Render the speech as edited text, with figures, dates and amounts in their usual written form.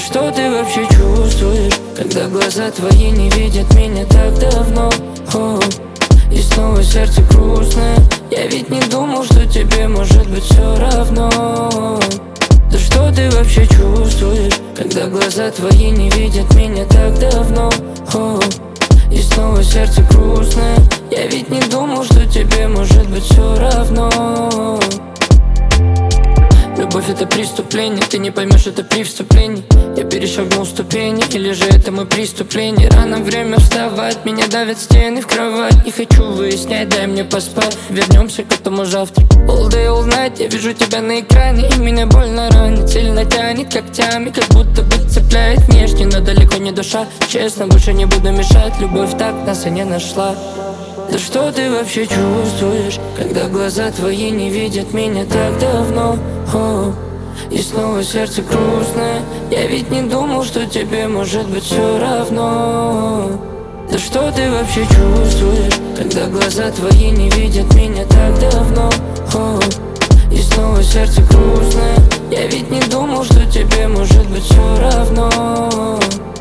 что ты вообще чувствуешь, когда глаза твои не видят меня так давно? И снова сердце грустное. Я ведь не думал, что тебе может быть все равно. Да что ты вообще чувствуешь, когда глаза твои не видят меня так давно? И снова сердце грустное. Я ведь не думал, что тебе может быть все равно. Любовь — это преступление, ты не поймешь это при вступлении. Я перешагнул ступени, или же это мое преступление? Рано время вставать, меня давят стены в кровать. Не хочу выяснять, дай мне поспать. Вернемся к этому завтра. All day, all night, я вижу тебя на экране, и меня больно ранит, сильно тянет когтями, как будто бы цепляет внешне, но далеко не душа. Честно, больше не буду мешать, любовь так нас и не нашла. Да что ты вообще чувствуешь, когда глаза твои не видят меня так давно? И снова сердце грустное. Я ведь не думал, что тебе может быть все равно. Да что ты вообще чувствуешь, когда глаза твои не видят меня так давно? И снова сердце грустное. Я ведь не думал, что тебе может быть все равно.